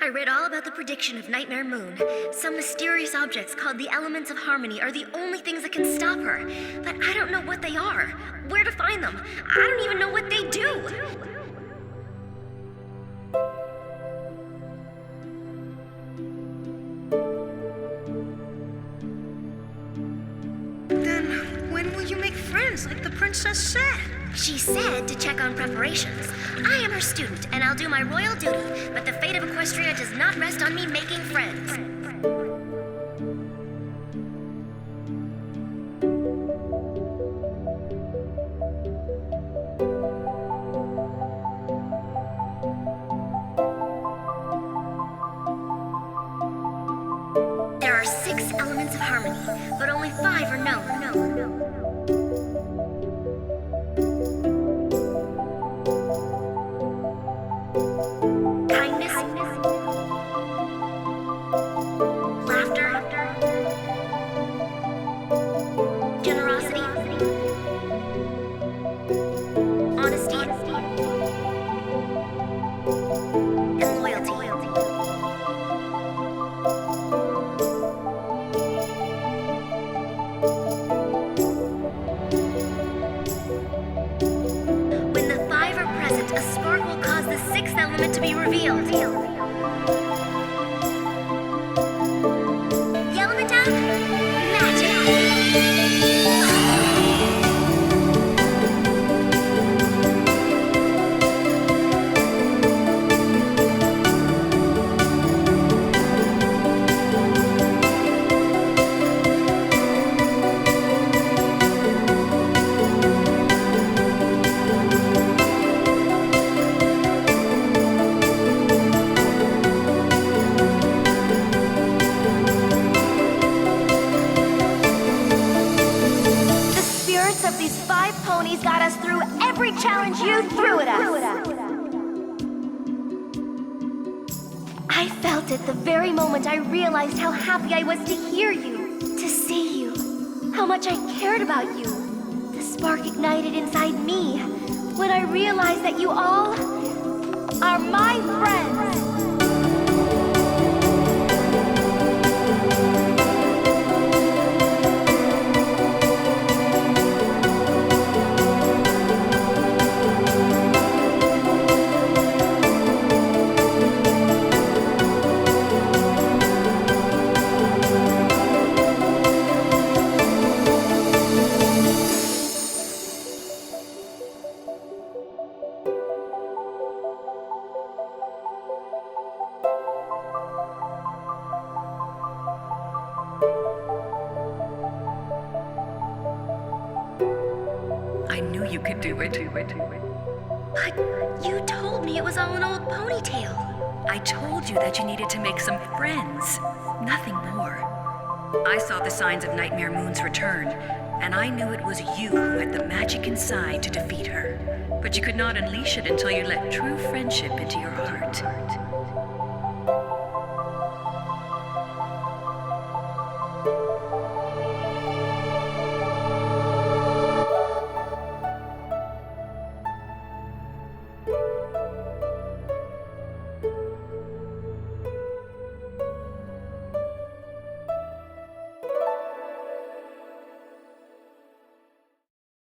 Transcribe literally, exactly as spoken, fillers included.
I read all about the prediction of Nightmare Moon. Some mysterious objects called the Elements of Harmony are the only things that can stop her. But I don't know what they are, where to find them. I don't even know what they do. Then when will you make friends like the princess said? She said to check on preparations. I am her student, and I'll do my royal duty, but the fate of Equestria does not rest on me making friends. There are six elements of harmony, but only five are known. No, no. To be revealed. The element of magic. Ponies got us through every challenge you threw at us. I felt it the very moment I realized how happy I was to hear you, to see you, how much I cared about you. The spark ignited inside me when I realized that you all are my friends. I knew you could do it. But you told me it was all an old ponytail. I told you that you needed to make some friends. Nothing more. I saw the signs of Nightmare Moon's return, and I knew it was you who had the magic inside to defeat her. But you could not unleash it until you let true friendship into your heart.